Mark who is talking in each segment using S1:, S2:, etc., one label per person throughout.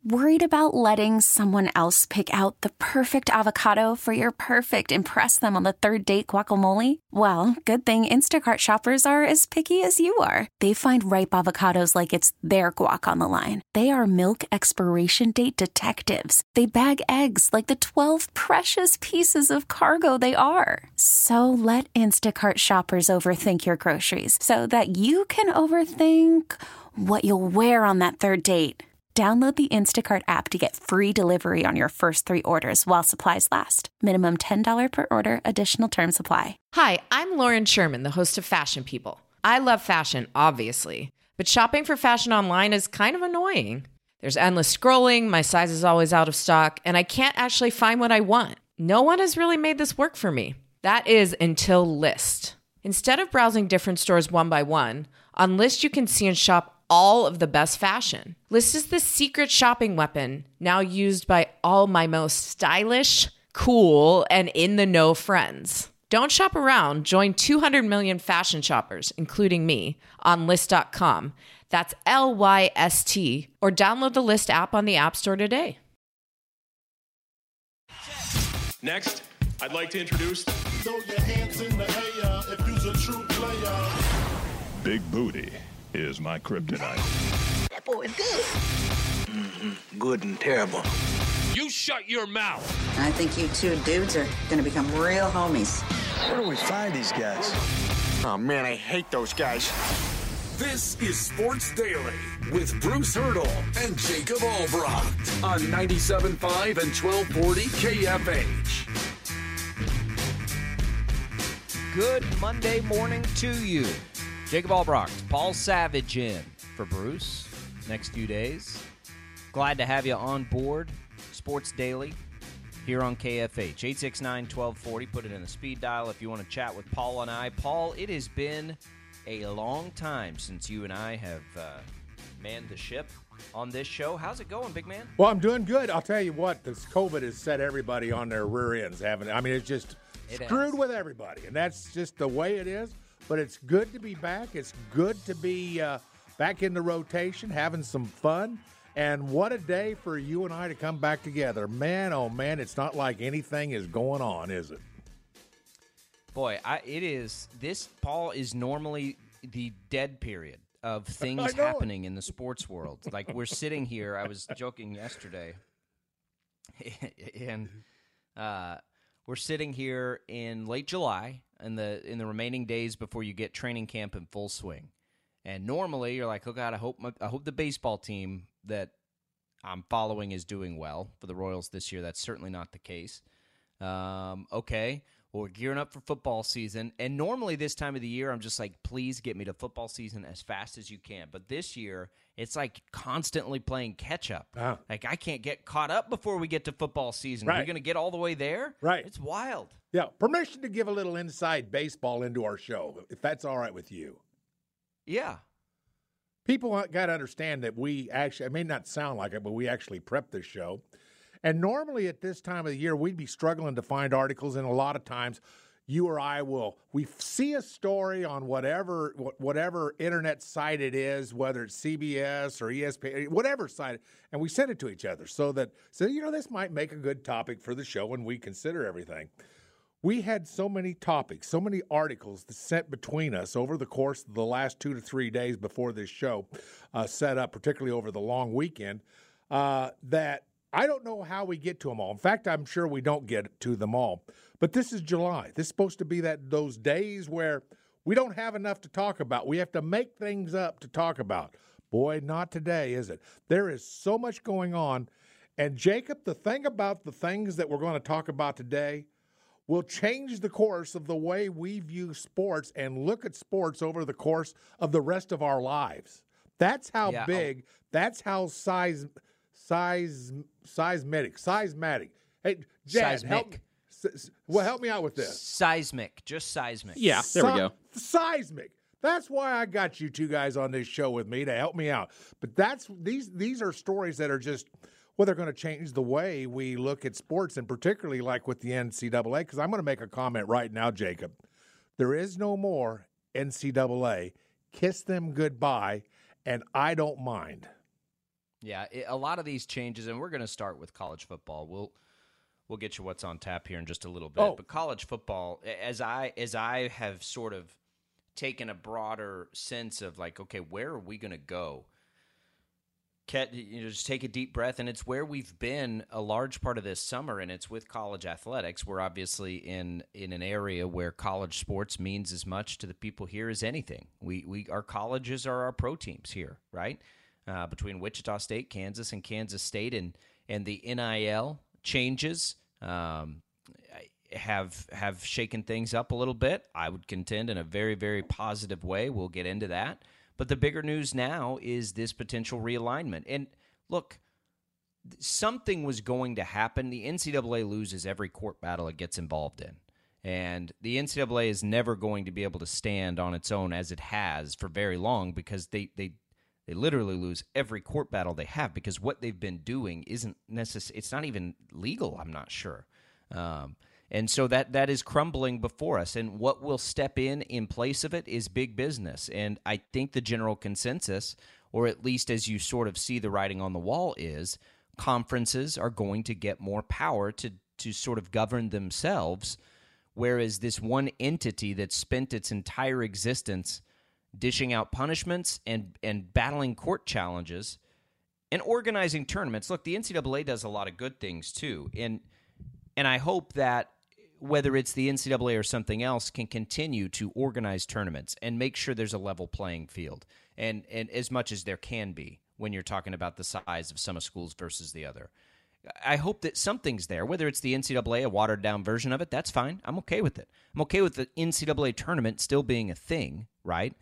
S1: Worried about letting someone else pick out the perfect avocado for your perfect impress them on the third date guacamole? Well, good thing Instacart shoppers are as picky as you are. They find ripe avocados like it's their guac on the line. They are milk expiration date detectives. They bag eggs like the 12 precious pieces of cargo they are. So let Instacart shoppers overthink your groceries so that you can overthink what you'll wear on that third date. Download the Instacart app to get free delivery on your first 3 orders while supplies last. Minimum $10 per order. Additional terms apply.
S2: Hi, I'm Lauren Sherman, the host of Fashion People. I love fashion, obviously, but shopping for fashion online is kind of annoying. There's endless scrolling, my size is always out of stock, and I can't actually find what I want. No one has really made this work for me. That is until Lyst. Instead of browsing different stores one by one, on Lyst you can see and shop all of the best fashion. Lyst is the secret shopping weapon now used by all my most stylish, cool, and in-the-know friends. Don't shop around. Join 200 million fashion shoppers, including me, on Lyst.com. That's Lyst, or download the Lyst app on the App Store today.
S3: Next, I'd like to introduce...
S4: Throw your hands in the air if you's a true player.
S5: Big booty is my kryptonite.
S6: That boy is good. Mm-hmm. Good and terrible.
S3: You shut your mouth.
S7: I think you two dudes are going to become real homies.
S6: Where do we find these guys? Oh, man, I hate those guys.
S8: This is Sports Daily with Bruce Hurdle and Jacob Albrocht on 97.5 and 1240 KFH.
S9: Good Monday morning to you. Jacob Albrocht, Paul Savage in for Bruce next few days. Glad to have you on board. Sports Daily here on KFH. 869-1240. Put it in the speed dial if you want to chat with Paul and I. Paul, it has been a long time since you and I have manned the ship on this show. How's it going, big man?
S10: Well, I'm doing good. I'll tell you what, this COVID has set everybody on their rear ends, haven't it? I mean, it's just screwed with everybody, and that's just the way it is. But it's good to be back. It's good to be back in the rotation, having some fun. And what a day for you and I to come back together. Man, oh, man, it's not like anything is going on, is it?
S9: Boy, it is. This, Paul, is normally the dead period of things happening in the sports world. Like, we're sitting here. I was joking yesterday. And we're sitting here in late July. In the remaining days before you get training camp in full swing. And normally you're like, oh, God, I hope the baseball team that I'm following is doing well for the Royals this year. That's certainly not the case. Okay, well, we're gearing up for football season. And normally this time of the year, I'm just like, please get me to football season as fast as you can. But this year, it's like constantly playing catch-up. Oh. Like, I can't get caught up before we get to football season. Right. You're going to get all the way there?
S10: Right.
S9: It's wild.
S10: Yeah, permission to give a little inside baseball into our show, if that's all right with you.
S9: Yeah.
S10: People got to understand that we actually, it may not sound like it, but we actually prep this show. And normally at this time of the year, we'd be struggling to find articles, and a lot of times you or I we see a story on whatever internet site it is, whether it's CBS or ESPN, whatever site, and we send it to each other so this might make a good topic for the show, and we consider everything. We had so many topics, so many articles sent between us over the course of the last 2 to 3 days before this show set up, particularly over the long weekend, that I don't know how we get to them all. In fact, I'm sure we don't get to them all. But this is July. This is supposed to be those days where we don't have enough to talk about. We have to make things up to talk about. Boy, not today, is it? There is so much going on. And Jacob, the thing about the things that we're going to talk about today will change the course of the way we view sports and look at sports over the course of the rest of our lives. That's how big, that's how seismic. Hey, Jad, help me out with this.
S9: Seismic, just seismic.
S11: Yeah, there we go.
S10: Seismic. That's why I got you two guys on this show with me to help me out. But these are stories that are just, well, they're going to change the way we look at sports, and particularly like with the NCAA, because I'm going to make a comment right now, Jacob. There is no more NCAA. Kiss them goodbye, and I don't mind.
S9: Yeah, a lot of these changes, and we're going to start with college football. We'll get you what's on tap here in just a little bit. But college football, as I have sort of taken a broader sense of like, okay, where are we going to go? Just take a deep breath, and it's where we've been a large part of this summer, and it's with college athletics. We're obviously in an area where college sports means as much to the people here as anything. Our colleges are our pro teams here, right? Between Wichita State, Kansas, and Kansas State, and the NIL changes have shaken things up a little bit. I would contend in a very, very positive way. We'll get into that. But the bigger news now is this potential realignment. And look, something was going to happen. The NCAA loses every court battle it gets involved in. And the NCAA is never going to be able to stand on its own as it has for very long, because they literally lose every court battle they have, because what they've been doing isn't necessary. It's not even legal, I'm not sure. And so that is crumbling before us. And what will step in place of it is big business. And I think the general consensus, or at least as you sort of see the writing on the wall, is conferences are going to get more power to sort of govern themselves, whereas this one entity that spent its entire existence dishing out punishments and battling court challenges and organizing tournaments. Look, the NCAA does a lot of good things too. And I hope that whether it's the NCAA or something else can continue to organize tournaments and make sure there's a level playing field, and as much as there can be when you're talking about the size of some schools versus the other. I hope that something's there, whether it's the NCAA, a watered-down version of it, that's fine. I'm okay with it. I'm okay with the NCAA tournament still being a thing, right?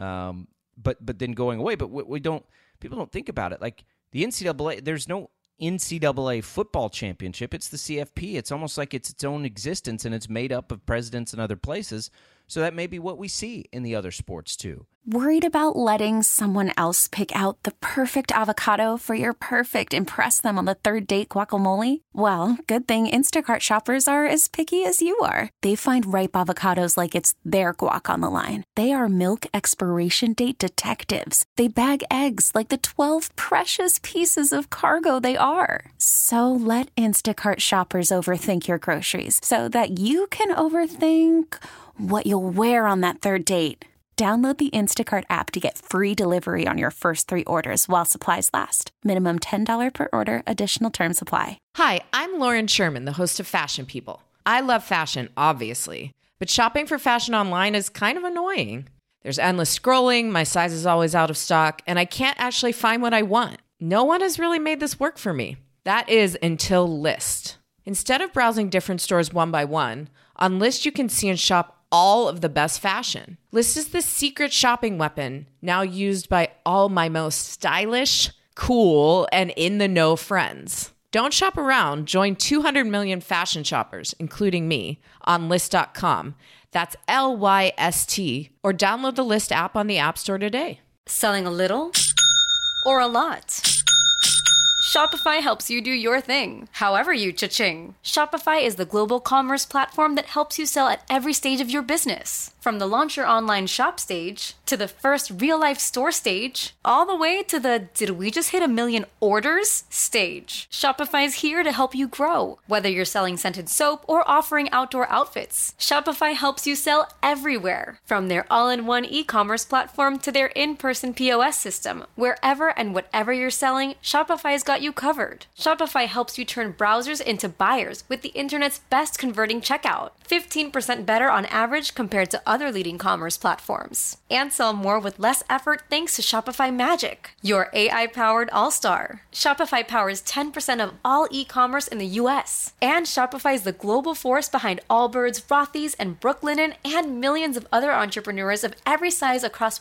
S9: But then going away. But people don't think about it. Like the NCAA, there's no NCAA football championship. It's the CFP. It's almost like it's its own existence, and it's made up of presidents in other places. So that may be what we see in the other sports too.
S1: Worried about letting someone else pick out the perfect avocado for your perfect impress them on the third date guacamole? Well, good thing Instacart shoppers are as picky as you are. They find ripe avocados like it's their guac on the line. They are milk expiration date detectives. They bag eggs like the 12 precious pieces of cargo they are. So let Instacart shoppers overthink your groceries so that you can overthink what you'll wear on that third date. Download the Instacart app to get free delivery on your first 3 orders while supplies last. Minimum $10 per order. Additional terms apply.
S2: Hi, I'm Lauren Sherman, the host of Fashion People. I love fashion, obviously, but shopping for fashion online is kind of annoying. There's endless scrolling, my size is always out of stock, and I can't actually find what I want. No one has really made this work for me. That is until Lyst. Instead of browsing different stores one by one, on Lyst you can see and shop all of the best fashion. Lyst is the secret shopping weapon now used by all my most stylish, cool, and in-the-know friends. Don't shop around. Join 200 million fashion shoppers, including me, on Lyst.com. That's LYST. Or download the Lyst app on the App Store today.
S11: Selling a little or a lot? Shopify helps you do your thing, however you cha-ching. Shopify is the global commerce platform that helps you sell at every stage of your business. From the launch your online shop stage, to the first real-life store stage, all the way to the did we just hit 1 million orders stage. Shopify's here to help you grow. Whether you're selling scented soap or offering outdoor outfits, Shopify helps you sell everywhere. From their all-in-one e-commerce platform to their in-person POS system, wherever and whatever you're selling, Shopify's got you covered. Shopify helps you turn browsers into buyers with the internet's best converting checkout. 15% better on average compared to other leading commerce platforms. And sell more with less effort thanks to Shopify Magic, your AI-powered all-star. Shopify powers 10% of all e-commerce in the U.S. And Shopify is the global force behind Allbirds, Rothy's, and Brooklinen, and millions of other entrepreneurs of every size across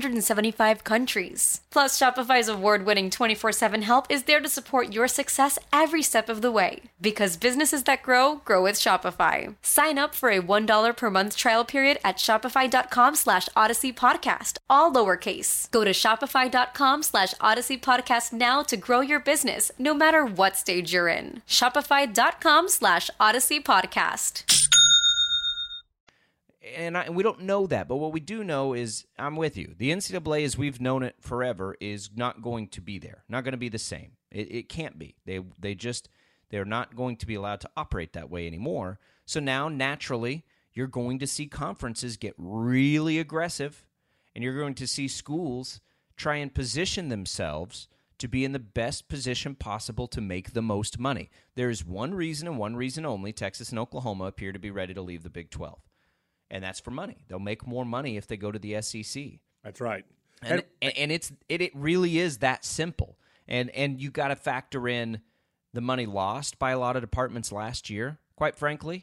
S11: 175 countries. Plus, Shopify's award-winning 24/7 help is there to support your success every step of the way. Because businesses that grow with Shopify. Sign up for a $1 per month trial period at shopify.com/Odyssey Podcast, all lowercase. Go to shopify.com/Odyssey Podcast now to grow your business, no matter what stage you're in. Shopify.com/Odyssey Podcast.
S9: and we don't know that, but what we do know is, I'm with you. The NCAA, as we've known it forever, is not going to be there. Not going to be the same. It can't be. They're not going to be allowed to operate that way anymore. So now, naturally, you're going to see conferences get really aggressive, and you're going to see schools try and position themselves to be in the best position possible to make the most money. There is one reason and one reason only Texas and Oklahoma appear to be ready to leave the Big 12, and that's for money. They'll make more money if they go to the SEC.
S10: That's right.
S9: And it really is that simple. And you got to factor in the money lost by a lot of departments last year, quite frankly.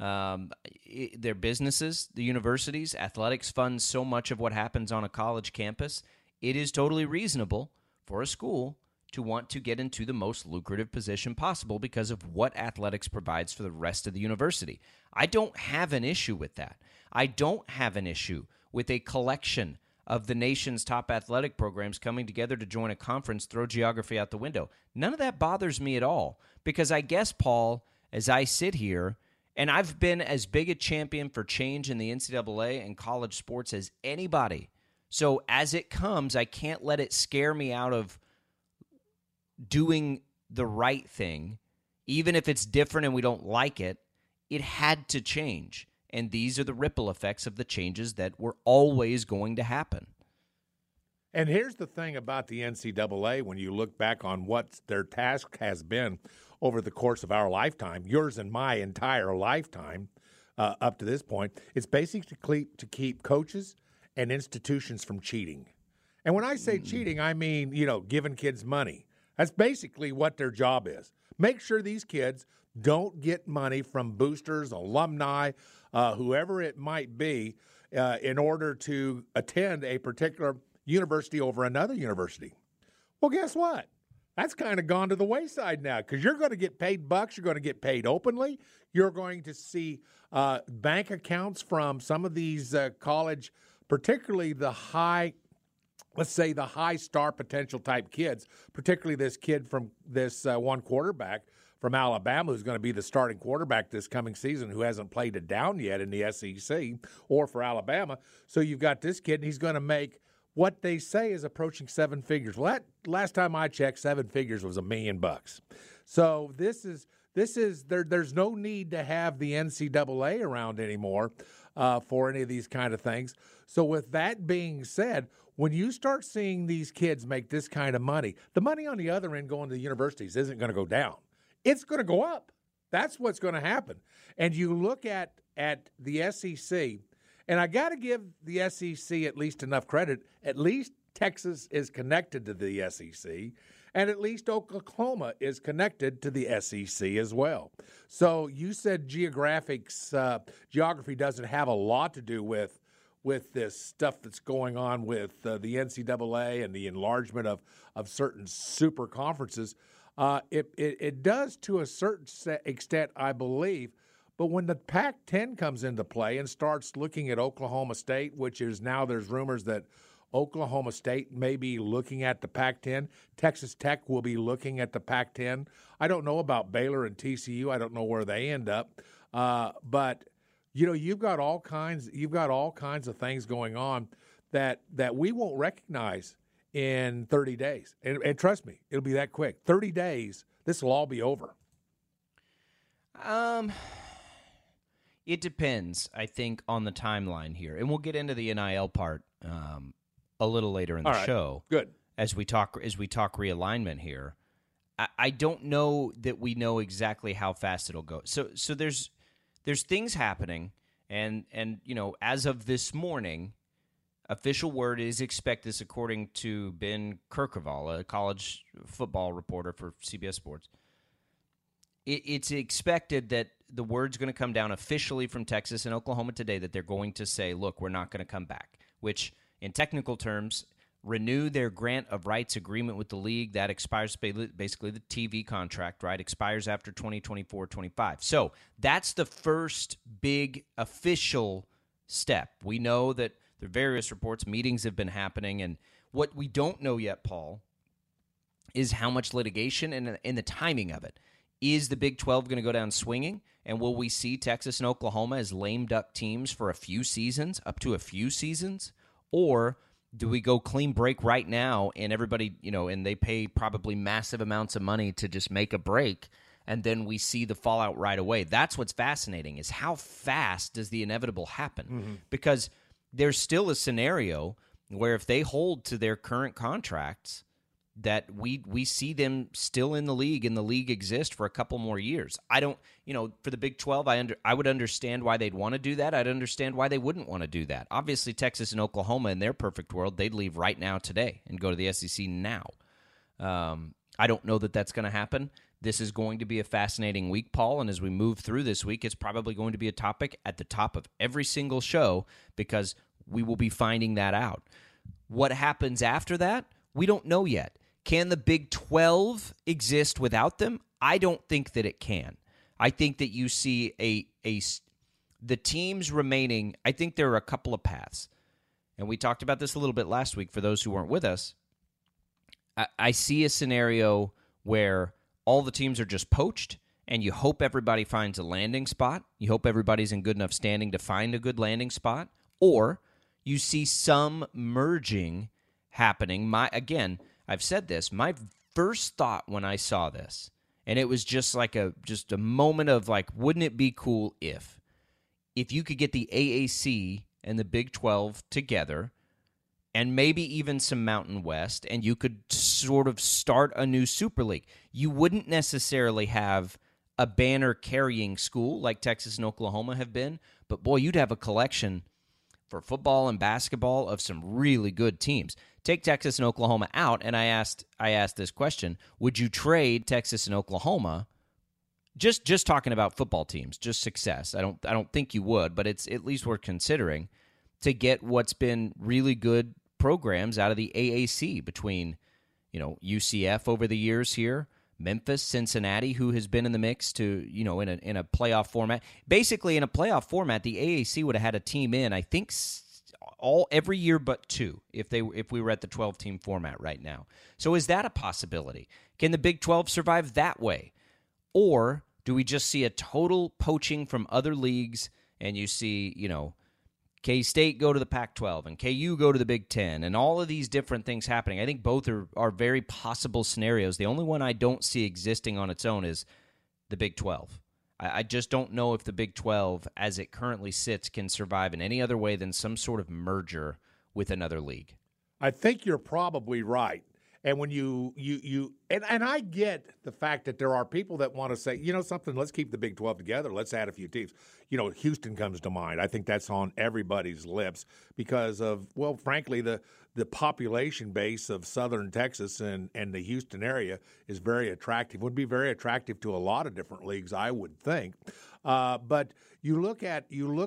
S9: Their businesses, the universities, athletics fund so much of what happens on a college campus. It is totally reasonable for a school to want to get into the most lucrative position possible because of what athletics provides for the rest of the university. I don't have an issue with that. I don't have an issue with a collection of the nation's top athletic programs coming together to join a conference, throw geography out the window. None of that bothers me at all because I guess, Paul, as I sit here, and I've been as big a champion for change in the NCAA and college sports as anybody. So as it comes, I can't let it scare me out of doing the right thing. Even if it's different and we don't like it, it had to change. And these are the ripple effects of the changes that were always going to happen.
S10: And here's the thing about the NCAA when you look back on what their task has been over the course of our lifetime, yours and my entire lifetime up to this point, it's basically to keep coaches and institutions from cheating. And when I say cheating, I mean, giving kids money. That's basically what their job is. Make sure these kids don't get money from boosters, alumni, whoever it might be, in order to attend a particular university over another university. Well, guess what? That's kind of gone to the wayside now because you're going to get paid bucks. You're going to get paid openly. You're going to see bank accounts from some of these college, particularly the high, let's say the high star potential type kids, particularly this kid from this one quarterback from Alabama who's going to be the starting quarterback this coming season who hasn't played it down yet in the SEC or for Alabama. So you've got this kid and he's going to make what they say is approaching seven figures. Well, that last time I checked, seven figures was $1 million. So there's no need to have the NCAA around anymore for any of these kind of things. So with that being said, when you start seeing these kids make this kind of money, the money on the other end going to the universities isn't going to go down. It's going to go up. That's what's going to happen. And you look at the SEC, and I got to give the SEC at least enough credit. At least Texas is connected to the SEC, and at least Oklahoma is connected to the SEC as well. So you said geography doesn't have a lot to do with this stuff that's going on with the NCAA and the enlargement of certain super conferences. It does to a certain extent, I believe. But when the Pac-10 comes into play and starts looking at Oklahoma State, which is now there's rumors that Oklahoma State may be looking at the Pac-10. Texas Tech will be looking at the Pac-10. I don't know about Baylor and TCU. I don't know where they end up. But you've got all kinds of things going on that we won't recognize in 30 days. And trust me, it'll be that quick. 30 days, this will all be over.
S9: It depends, I think, on the timeline here. And we'll get into the NIL part a little later in the show.
S10: Good.
S9: As we talk realignment here. I don't know that we know exactly how fast it'll go. So there's things happening, and as of this morning, official word is expected, according to Ben Kirkendall, a college football reporter for CBS Sports. It's expected that the word's going to come down officially from Texas and Oklahoma today that they're going to say, look, we're not going to come back, which in technical terms, renew their grant of rights agreement with the league. That expires, basically the TV contract, right? Expires after 2024-25. So that's the first big official step. We know that there are various reports, meetings have been happening, and what we don't know yet, Paul, is how much litigation and the timing of it. Is the Big 12 going to go down swinging? And will we see Texas and Oklahoma as lame duck teams for a few seasons, up to a few seasons? Or do we go clean break right now and everybody, and they pay probably massive amounts of money to just make a break, and then we see the fallout right away? That's what's fascinating, is how fast does the inevitable happen? Mm-hmm. Because there's still a scenario where if they hold to their current contracts, that we see them still in the league, and the league exist for a couple more years. I don't, for the Big 12, I would understand why they'd want to do that. I'd understand why they wouldn't want to do that. Obviously, Texas and Oklahoma, in their perfect world, they'd leave right now today and go to the SEC now. I don't know that that's going to happen. This is going to be a fascinating week, Paul, and as we move through this week, it's probably going to be a topic at the top of every single show because we will be finding that out. What happens after that, we don't know yet. Can the Big 12 exist without them? I don't think that it can. I think that you see the teams remaining. I think there are a couple of paths, and we talked about this a little bit last week for those who weren't with us. I see a scenario where all the teams are just poached, and you hope everybody finds a landing spot. You hope everybody's in good enough standing to find a good landing spot, or you see some merging happening. I've said this, my first thought when I saw this, and it was just like a moment of like, wouldn't it be cool if you could get the AAC and the Big 12 together, and maybe even some Mountain West, and you could sort of start a new Super League. You wouldn't necessarily have a banner-carrying school like Texas and Oklahoma have been, but boy, you'd have a collection for football and basketball of some really good teams. Take Texas and Oklahoma out, and I asked this question: would you trade Texas and Oklahoma? Just talking about football teams, just success. I don't think you would, but it's at least worth considering to get what's been really good programs out of the AAC between, UCF over the years here, Memphis, Cincinnati, who has been in the mix to, in a playoff format. Basically, in a playoff format, the AAC would have had a team in, I think, every year but two if we were at the 12-team format right now. So is that a possibility? Can the Big 12 survive that way? Or do we just see a total poaching from other leagues, and you see, K-State go to the Pac-12 and KU go to the Big 10 and all of these different things happening? I think both are very possible scenarios. The only one I don't see existing on its own is the Big 12. I just don't know if the Big 12, as it currently sits, can survive in any other way than some sort of merger with another league.
S10: I think you're probably right. And when you I get the fact that there are people that want to say, something, let's keep the Big 12 together. Let's add a few teams. Houston comes to mind. I think that's on everybody's lips because of, well, frankly, the population base of southern Texas and the Houston area is very attractive, would be very attractive to a lot of different leagues, I would think. But you look at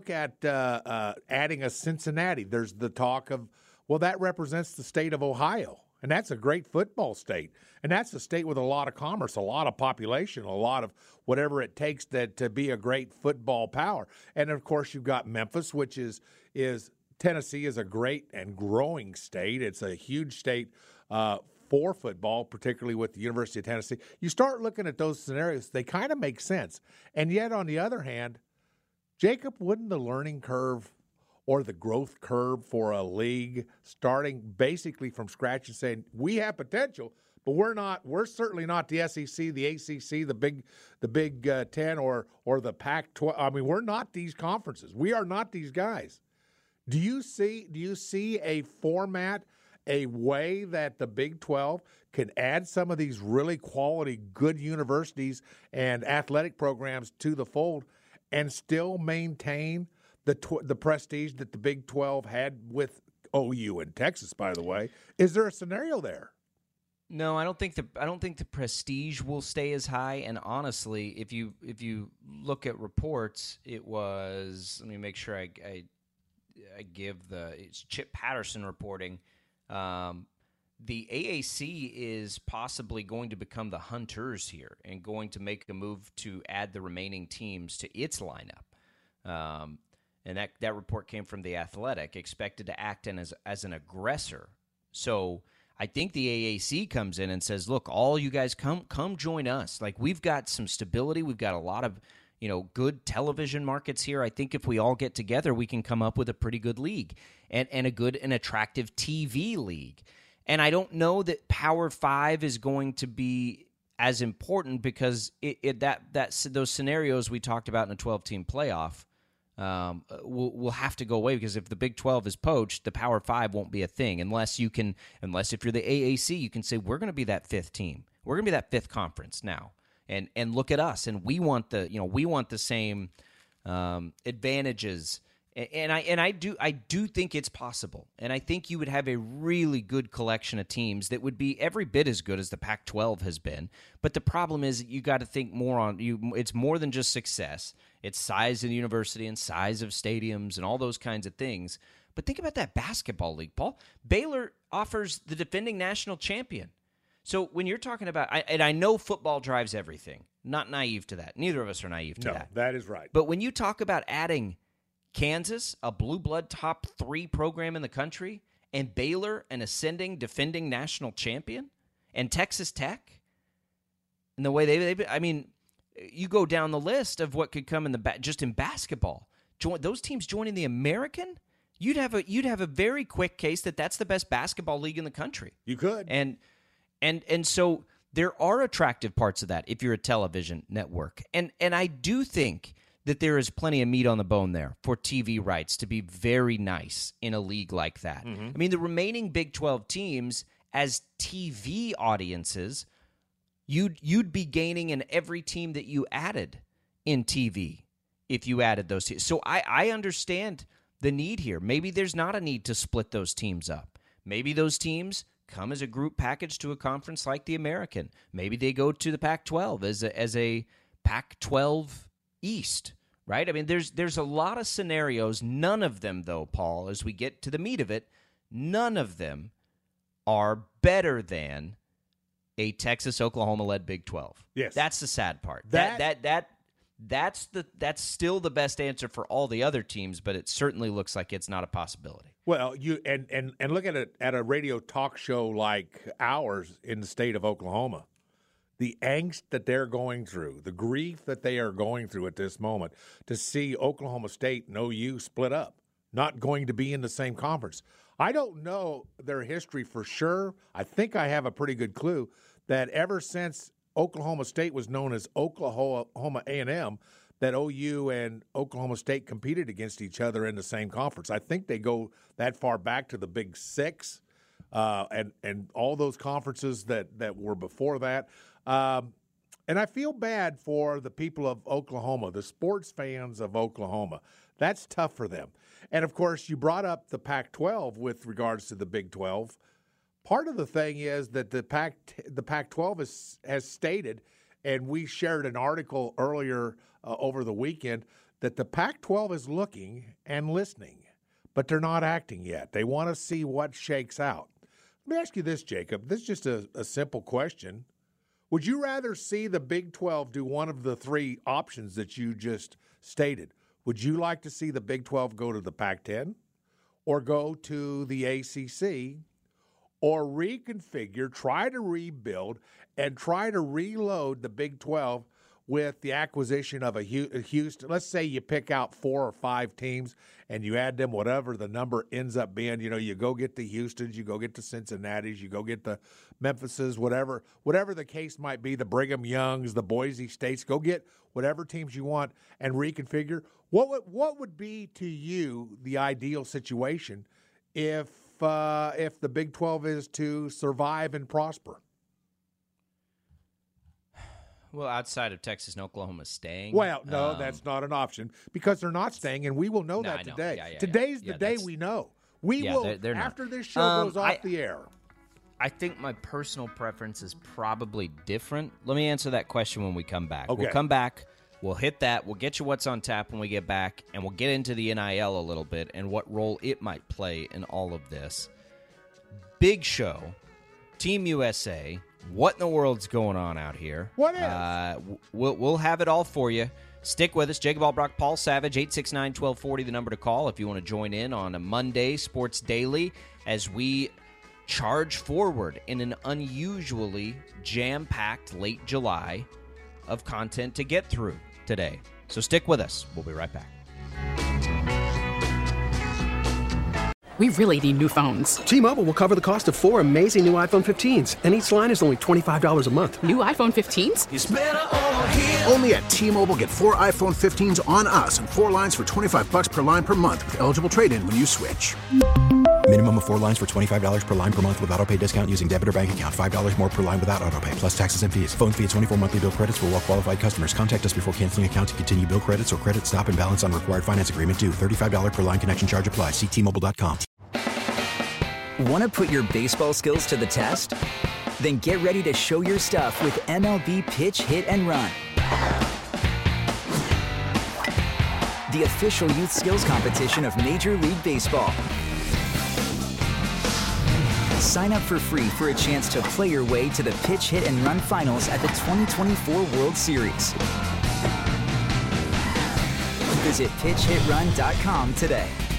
S10: adding a Cincinnati. There's the talk of, well, that represents the state of Ohio. And that's a great football state. And that's a state with a lot of commerce, a lot of population, a lot of whatever it takes to be a great football power. And, of course, you've got Memphis, which is Tennessee is a great and growing state. It's a huge state for football, particularly with the University of Tennessee. You start looking at those scenarios, they kind of make sense. And yet, on the other hand, Jacob, wouldn't the learning curve or the growth curve for a league starting basically from scratch and saying, we have potential, but we're certainly not the SEC, the ACC, the Big 10 or the Pac-12. I mean, we're not these conferences. We are not these guys. Do you see a format, a way that the Big 12 can add some of these really quality, good universities and athletic programs to the fold and still maintain the prestige that the Big 12 had with OU and Texas, by the way? Is there a scenario there?
S9: No, I don't think the prestige will stay as high. And honestly, if you look at reports, it was, let me make sure I give it's Chip Patterson reporting. The AAC is possibly going to become the Hunters here and going to make a move to add the remaining teams to its lineup. And that report came from The Athletic, expected to act as an aggressor. So I think the AAC comes in and says, look, all you guys come join us. Like, we've got some stability. We've got a lot of, good television markets here. I think if we all get together, we can come up with a pretty good league and a good and attractive TV league. And I don't know that Power 5 is going to be as important because those scenarios we talked about in a 12-team playoff will have to go away, because if the Big 12 is poached, the Power 5 won't be a thing unless if you're the AAC, you can say, we're going to be that fifth team. We're going to be that fifth conference now. And look at us, and we want the same advantages. And I do think it's possible, and I think you would have a really good collection of teams that would be every bit as good as the Pac-12 has been. But the problem is that you got to think more on you. It's more than just success; it's size of the university and size of stadiums and all those kinds of things. But think about that basketball league, Paul. Baylor offers the defending national champion. So when you're talking about, and I know football drives everything, not naive to that. Neither of us are naive to that.
S10: No, that is right.
S9: But when you talk about adding Kansas, a blue blood top 3 program in the country, and Baylor, an ascending, defending national champion, and Texas Tech, and the way you go down the list of what could come in just in basketball. Those teams joining the American, you'd have a very quick case that that's the best basketball league in the country.
S10: You could.
S9: And so there are attractive parts of that if you're a television network. And I do think that there is plenty of meat on the bone there for TV rights to be very nice in a league like that. Mm-hmm. I mean, the remaining Big 12 teams as TV audiences, you'd be gaining in every team that you added in TV if you added those teams. So I understand the need here. Maybe there's not a need to split those teams up. Maybe those teams come as a group package to a conference like the American. Maybe they go to the Pac-12 as a Pac-12 East, right? I mean, there's a lot of scenarios. None of them, though, Paul, as we get to the meat of it, none of them are better than a Texas-Oklahoma-led Big 12.
S10: Yes.
S9: That's the sad part. That's still the best answer for all the other teams, but it certainly looks like it's not a possibility.
S10: Well, you and look at it at a radio talk show like ours in the state of Oklahoma. The angst that they're going through, the grief that they are going through at this moment, to see Oklahoma State and OU split up, not going to be in the same conference. I don't know their history for sure. I think I have a pretty good clue that ever since Oklahoma State was known as Oklahoma A&M, that OU and Oklahoma State competed against each other in the same conference. I think they go that far back to the Big Six and all those conferences that were before that. And I feel bad for the people of Oklahoma, the sports fans of Oklahoma. That's tough for them. And, of course, you brought up the Pac-12 with regards to the Big 12. Part of the thing is that the Pac-12 has stated, and we shared an article earlier over the weekend, that the Pac-12 is looking and listening, but they're not acting yet. They want to see what shakes out. Let me ask you this, Jacob. This is just a simple question. Would you rather see the Big 12 do one of the 3 options that you just stated? Would you like to see the Big 12 go to the Pac-10 or go to the ACC or reconfigure, try to rebuild, and try to reload the Big 12 with the acquisition of a Houston? Let's say you pick out 4 or 5 teams and you add them, whatever the number ends up being. You go get the Houstons, you go get the Cincinnatis, you go get the Memphises, whatever the case might be, the Brigham Youngs, the Boise States. Go get whatever teams you want and reconfigure. What would be to you the ideal situation if the Big 12 is to survive and prosper?
S9: Well, outside of Texas and Oklahoma staying.
S10: Well, no, that's not an option because they're not staying, and we will know that today.
S9: Yeah,
S10: Today's the day we know. We will,
S9: they're
S10: after this show goes off the air.
S9: I think my personal preference is probably different. Let me answer that question when we come back.
S10: Okay.
S9: We'll come back. We'll hit that. We'll get you what's on tap when we get back, and we'll get into the NIL a little bit and what role it might play in all of this. Big show, Team USA. What in the world's going on out here?
S10: What is?
S9: We'll have it all for you. Stick with us. Jacob Albrock, Paul Savage, 869-1240, the number to call if you want to join in on a Monday Sports Daily as we charge forward in an unusually jam-packed late July of content to get through today. So stick with us. We'll be right back.
S12: We really need new phones.
S13: T-Mobile will cover the cost of 4 amazing new iPhone 15s, and each line is only $25 a month.
S12: New iPhone 15s?
S14: It's better over here. Only at T-Mobile, get 4 iPhone 15s on us and 4 lines for $25 per line per month with eligible trade-in when you switch.
S15: Minimum of 4 lines for $25 per line per month with autopay discount using debit or bank account. $5 more per line without autopay, plus taxes and fees. Phone fee at 24 monthly bill credits for well-qualified customers. Contact us before canceling account to continue bill credits or credit stop and balance on required finance agreement due. $35 per line connection charge applies. See T-Mobile.com.
S16: Want to put your baseball skills to the test? Then get ready to show your stuff with MLB Pitch, Hit, and Run. The official youth skills competition of Major League Baseball. Sign up for free for a chance to play your way to the Pitch, Hit, and Run finals at the 2024 World Series. Visit PitchHitRun.com today.